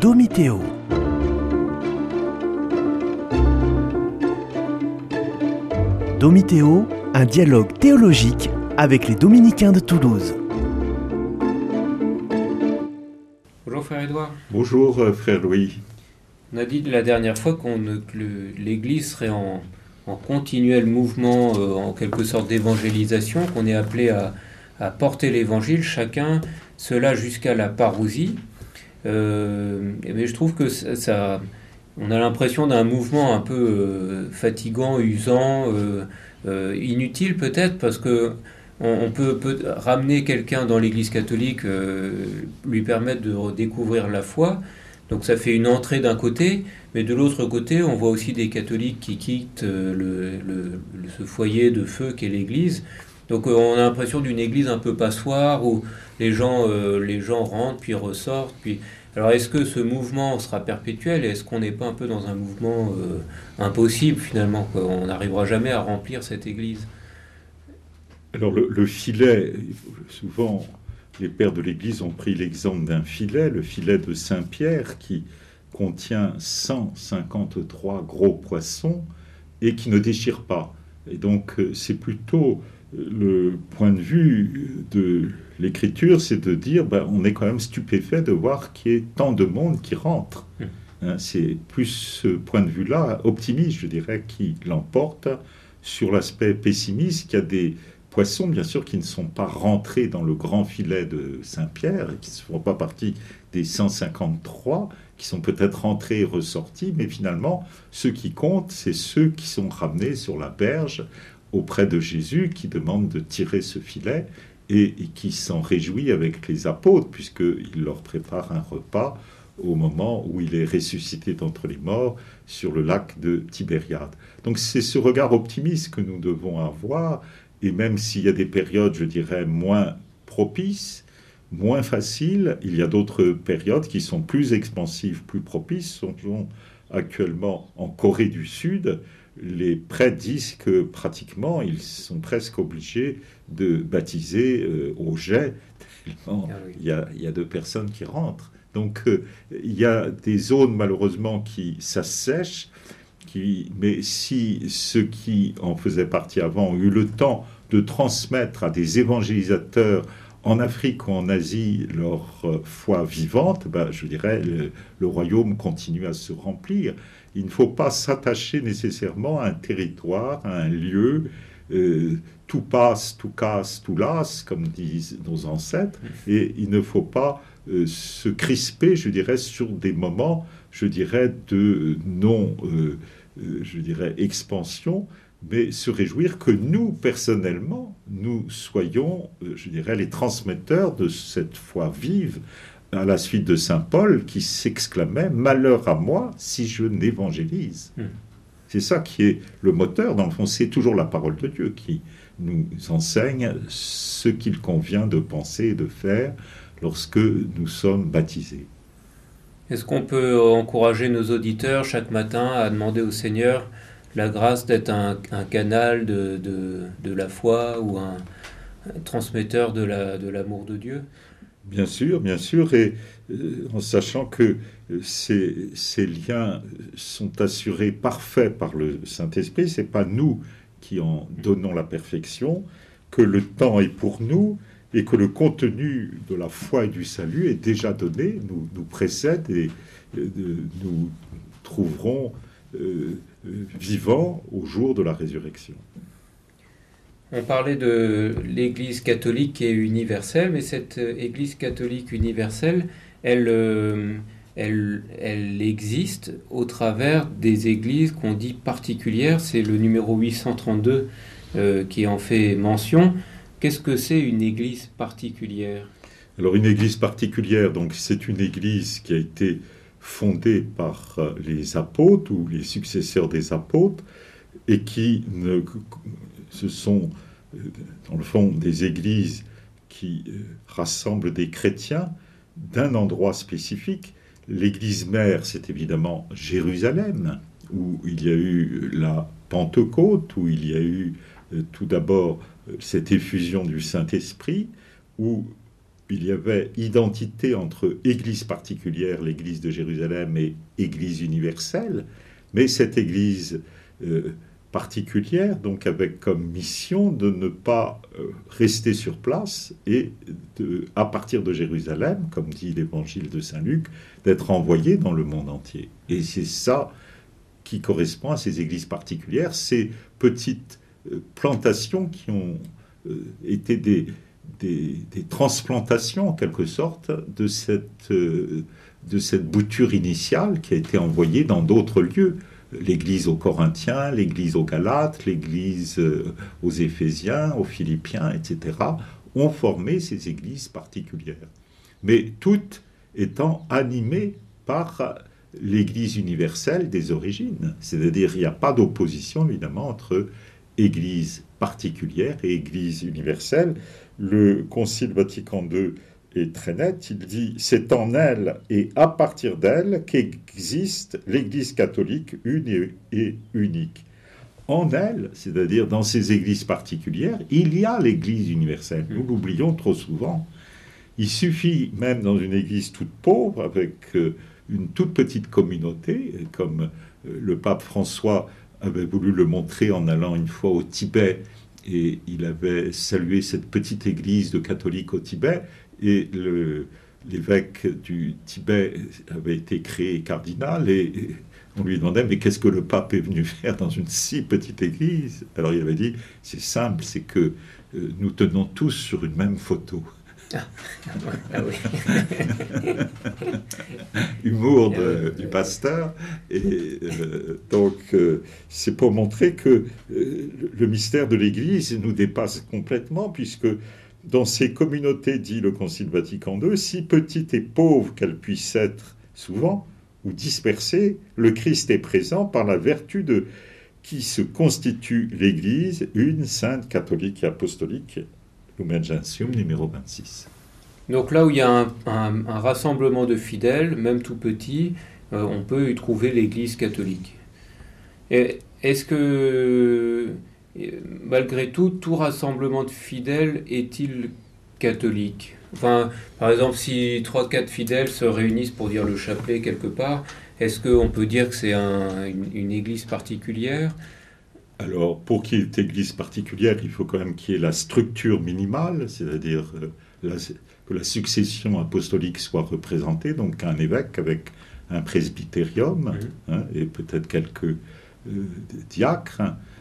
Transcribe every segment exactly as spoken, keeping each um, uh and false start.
Domitéo. Domitéo, un dialogue théologique avec les dominicains de Toulouse. Bonjour frère Édouard. Bonjour euh, frère Louis. On a dit la dernière fois qu'on, que le- l'Église serait en, en continuel mouvement, euh, en quelque sorte d'évangélisation, qu'on est appelé à, à porter l'Évangile, chacun, cela jusqu'à la parousie. Euh, mais je trouve que ça, ça- on a l'impression d'un mouvement un peu euh, fatigant, usant, euh, euh, inutile peut-être, parce que on, on peut, peut ramener quelqu'un dans l'Église catholique, euh, lui permettre de redécouvrir la foi. Donc ça fait une entrée d'un côté, mais de l'autre côté, on voit aussi des catholiques qui quittent euh, le, le- le- ce foyer de feu qu'est l'Église. Donc euh, on a l'impression d'une Église un peu passoire où les gens, euh, les gens rentrent puis ressortent. Puis... Alors est-ce que ce mouvement sera perpétuel et est-ce qu'on n'est pas un peu dans un mouvement euh, impossible finalement, quoi. On n'arrivera jamais à remplir cette Église. Alors le, le filet, souvent les pères de l'Église ont pris l'exemple d'un filet, le filet de Saint-Pierre qui contient cent cinquante-trois gros poissons et qui ne déchire pas. Et donc euh, c'est plutôt euh, le point de vue de l'Écriture, c'est de dire ben, on est quand même stupéfait de voir qu'il y ait tant de monde qui rentre. Mmh. Hein, c'est plus ce point de vue-là, optimiste, je dirais, qui l'emporte sur l'aspect pessimiste, qu'il y a des poissons, bien sûr, qui ne sont pas rentrés dans le grand filet de Saint-Pierre, et qui ne font pas partie des cent cinquante-trois, qui sont peut-être rentrés et ressortis, mais finalement, ceux qui comptent, c'est ceux qui sont ramenés sur la berge auprès de Jésus, qui demande de tirer ce filet, et, et qui s'en réjouit avec les apôtres, puisqu'il leur prépare un repas au moment où il est ressuscité d'entre les morts sur le lac de Tibériade. Donc c'est ce regard optimiste que nous devons avoir, et même s'il y a des périodes, je dirais, moins propices, moins faciles, il y a d'autres périodes qui sont plus expansives, plus propices. Songeons actuellement en Corée du Sud, les prêtres disent que pratiquement, ils sont presque obligés de baptiser euh, au jet, tellement Ah oui. il y a, il y a deux personnes qui rentrent. Donc euh, il y a des zones malheureusement qui s'assèchent, qui, mais si ceux qui en faisaient partie avant ont eu le temps de transmettre à des évangélisateurs en Afrique ou en Asie leur euh, foi vivante, ben, je dirais le, le royaume continue à se remplir. Il ne faut pas s'attacher nécessairement à un territoire, à un lieu. Euh, tout passe, tout casse, tout lasse, comme disent nos ancêtres, et il ne faut pas euh, se crisper, je dirais, sur des moments, je dirais, de non, euh, euh, je dirais, expansion, mais se réjouir que nous, personnellement, nous soyons, euh, je dirais, les transmetteurs de cette foi vive, à la suite de saint Paul, qui s'exclamait « Malheur à moi si je n'évangélise Mm. ». C'est ça qui est le moteur, dans le fond, c'est toujours la parole de Dieu qui nous enseigne ce qu'il convient de penser et de faire lorsque nous sommes baptisés. Est-ce qu'on peut encourager nos auditeurs chaque matin à demander au Seigneur la grâce d'être un, un canal de, de, de la foi ou un, un transmetteur de, la, de l'amour de Dieu? Bien sûr, bien sûr, et euh, en sachant que euh, ces, ces liens sont assurés parfaits par le Saint-Esprit, c'est pas nous qui en donnons la perfection, que le temps est pour nous et que le contenu de la foi et du salut est déjà donné, nous, nous précède et euh, nous trouverons euh, euh, vivants au jour de la résurrection. On parlait de l'Église catholique qui est universelle, mais cette euh, Église catholique universelle, elle, euh, elle, elle existe au travers des églises qu'on dit particulières. C'est le numéro huit cent trente-deux euh, qui en fait mention. Qu'est-ce que c'est une Église particulière? Alors une église particulière, donc c'est une église qui a été fondée par euh, les apôtres ou les successeurs des apôtres et qui ne, ce sont euh, dans le fond des églises qui euh, rassemblent des chrétiens d'un endroit spécifique. L'église mère, c'est évidemment Jérusalem, où il y a eu la Pentecôte, où il y a eu euh, tout d'abord euh, cette effusion du Saint-Esprit, où il y avait identité entre Église particulière, l'Église de Jérusalem, et Église universelle, mais cette Église euh, particulière, donc avec comme mission de ne pas euh, rester sur place et de, à partir de Jérusalem, comme dit l'Évangile de Saint Luc, d'être envoyé dans le monde entier. Et c'est ça qui correspond à ces églises particulières, ces petites euh, plantations qui ont euh, été des Des, des transplantations en quelque sorte de cette, euh, de cette bouture initiale qui a été envoyée dans d'autres lieux. L'église aux Corinthiens, l'église aux Galates, l'église euh, aux Éphésiens, aux Philippiens, et cetera, ont formé ces églises particulières. Mais toutes étant animées par l'église universelle des origines. C'est-à-dire qu'il n'y a pas d'opposition évidemment entre église particulière et église universelle. Le Concile Vatican deux est très net, il dit « C'est en elle et à partir d'elle qu'existe l'Église catholique une et unique. » En elle, c'est-à-dire dans ces églises particulières, il y a l'Église universelle. Nous l'oublions trop souvent. Il suffit, même dans une église toute pauvre, avec une toute petite communauté, comme le pape François avait voulu le montrer en allant une fois au Tibet, et il avait salué cette petite église de catholiques au Tibet, et le, l'évêque du Tibet avait été créé cardinal, et, et on lui demandait, mais qu'est-ce que le pape est venu faire dans une si petite église? Alors il avait dit, c'est simple, c'est que euh, nous tenons tous sur une même photo. Ah oui. Humour de, du pasteur. Et euh, donc, euh, c'est pour montrer que euh, le mystère de l'Église nous dépasse complètement, puisque dans ces communautés, dit le Concile Vatican deux, si petites et pauvres qu'elles puissent être souvent, ou dispersées, le Christ est présent par la vertu de qui se constitue l'Église, une sainte, catholique et apostolique. Lumen Gentium, numéro vingt-six. Donc là où il y a un, un, un rassemblement de fidèles, même tout petit, euh, on peut y trouver l'Église catholique. Et est-ce que, malgré tout, tout rassemblement de fidèles est-il catholique? Enfin, par exemple, si trois quatre fidèles se réunissent pour dire le chapelet quelque part, est-ce qu'on peut dire que c'est un, une, une église particulière? Alors, pour qu'il y ait une église particulière, il faut quand même qu'il y ait la structure minimale, c'est-à-dire euh, la, que la succession apostolique soit représentée, donc un évêque avec un presbytérium, mmh. hein, et peut-être quelques euh, diacres,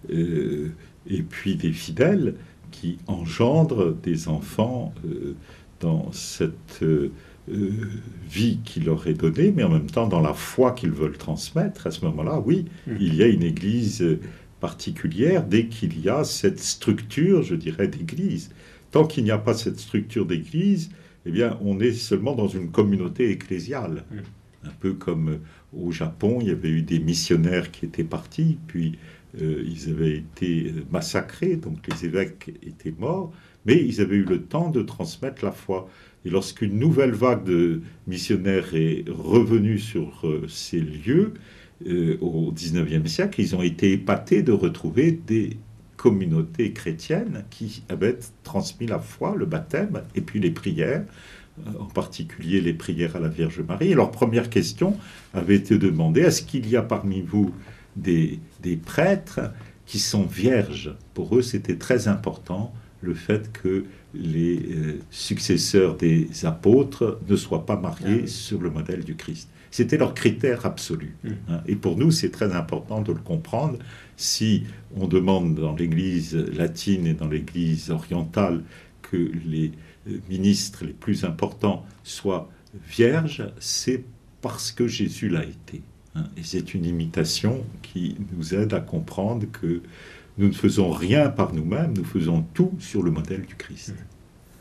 euh, et puis des fidèles qui engendrent des enfants euh, dans cette euh, euh, vie qui leur est donnée, mais en même temps dans la foi qu'ils veulent transmettre. À ce moment-là, oui, mmh. il y a une église euh, particulière dès qu'il y a cette structure, je dirais, d'église. Tant qu'il n'y a pas cette structure d'église, eh bien, on est seulement dans une communauté ecclésiale. Mmh. Un peu comme au Japon, il y avait eu des missionnaires qui étaient partis, puis euh, ils avaient été massacrés, donc les évêques étaient morts, mais ils avaient eu le temps de transmettre la foi. Et lorsqu'une nouvelle vague de missionnaires est revenue sur euh, ces lieux, Euh, au dix-neuvième siècle, ils ont été épatés de retrouver des communautés chrétiennes qui avaient transmis la foi, le baptême, et puis les prières, euh, en particulier les prières à la Vierge Marie. Et leur première question avait été de demander, est-ce qu'il y a parmi vous des, des prêtres qui sont vierges? Pour eux, c'était très important le fait que les euh, successeurs des apôtres ne soient pas mariés ah oui. sur le modèle du Christ. C'était leur critère absolu. Mmh. Hein. Et pour nous, c'est très important de le comprendre. Si on demande dans l'Église latine et dans l'Église orientale que les ministres les plus importants soient vierges, c'est parce que Jésus l'a été. Hein. Et c'est une imitation qui nous aide à comprendre que nous ne faisons rien par nous-mêmes, nous faisons tout sur le modèle du Christ. Mmh.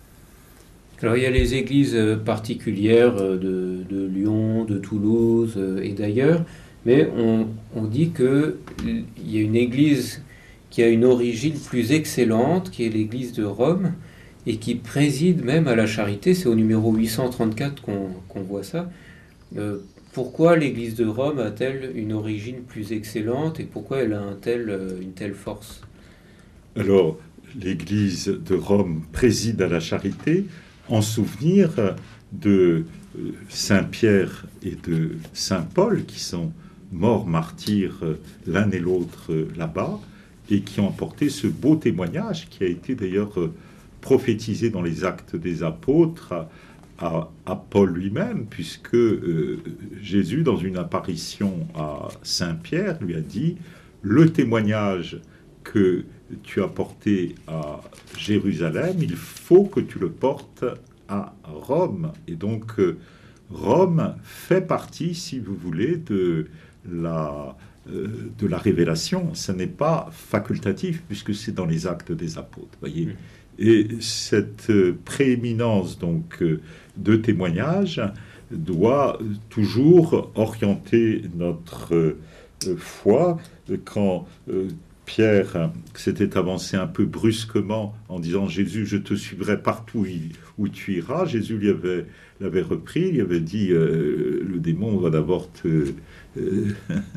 Alors il y a les églises particulières de, de Lyon, de Toulouse et d'ailleurs, mais on, on dit qu'il y a une église qui a une origine plus excellente, qui est l'église de Rome, et qui préside même à la charité. C'est au numéro huit cent trente-quatre qu'on, qu'on voit ça. Euh, pourquoi l'église de Rome a-t-elle une origine plus excellente et pourquoi elle a un tel, une telle force? Alors, l'église de Rome préside à la charité en souvenir de Saint Pierre et de Saint Paul, qui sont morts martyrs l'un et l'autre là-bas, et qui ont apporté ce beau témoignage qui a été d'ailleurs prophétisé dans les Actes des Apôtres à, à, à Paul lui-même, puisque euh, Jésus, dans une apparition à Saint Pierre, lui a dit « Le témoignage que tu as porté à Jérusalem, il faut que tu le portes à Rome. » Et donc, euh, Rome fait partie, si vous voulez, de la... de la révélation. Ça n'est pas facultatif puisque c'est dans les Actes des Apôtres, voyez. Et cette prééminence donc de témoignage doit toujours orienter notre foi. Quand Pierre s'était avancé un peu brusquement en disant « Jésus, je te suivrai partout où tu iras », Jésus lui avait, l'avait repris, il avait dit euh, « Le démon va d'abord te... Euh,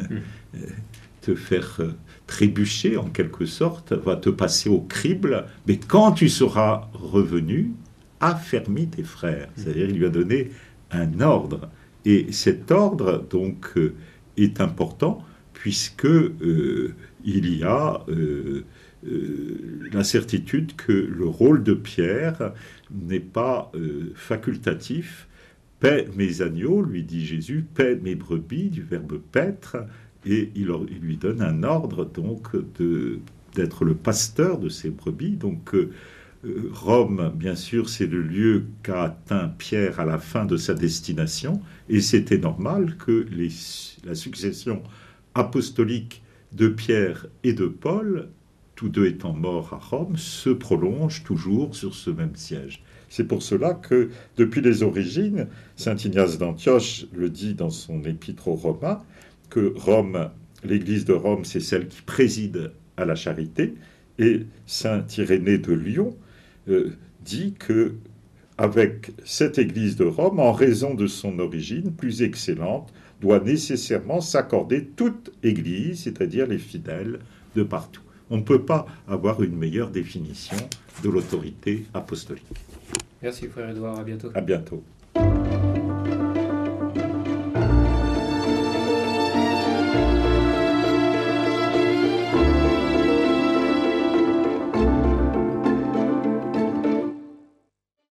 te faire trébucher en quelque sorte, va te passer au crible, mais quand tu seras revenu, affermis tes frères. » C'est-à-dire, il lui a donné un ordre. Et cet ordre, donc, euh, est important, puisque euh, il y a euh, euh, la certitude que le rôle de Pierre n'est pas euh, facultatif. « Paie mes agneaux », lui dit Jésus, « paie mes brebis », du verbe « paître », et il, il lui donne un ordre, donc, de, d'être le pasteur de ces brebis. Donc, euh, Rome, bien sûr, c'est le lieu qu'a atteint Pierre à la fin de sa destination, et c'était normal que les, la succession apostolique de Pierre et de Paul, tous deux étant morts à Rome, se prolonge toujours sur ce même siège. C'est pour cela que, depuis les origines, saint Ignace d'Antioche le dit dans son épître aux Romains, que Rome, l'Église de Rome, c'est celle qui préside à la charité, et saint Irénée de Lyon euh, dit que, avec cette Église de Rome, en raison de son origine plus excellente, doit nécessairement s'accorder toute Église, c'est-à-dire les fidèles de partout. On ne peut pas avoir une meilleure définition de l'autorité apostolique. Merci frère Édouard, à bientôt. À bientôt.